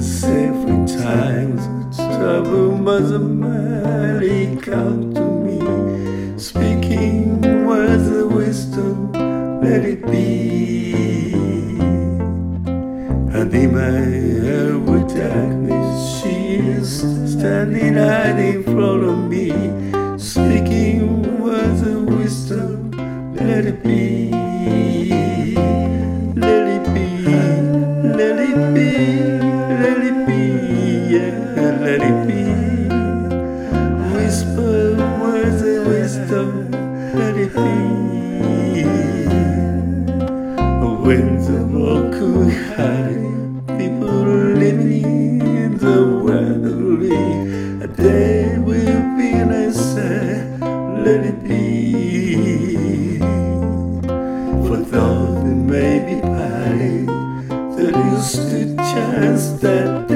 every time trouble Mother Mary come to me, speaking words of wisdom, let it be. And in my hour with darkness, she is standing right in front of me, speaking words of wisdom, let it be. Let it be, let it be, let it be, yeah, let it be. Whisper words of wisdom, let it be. When the world could hide, people living in the world, a day will be an answer, let it be. For those that may be party, there is the chance that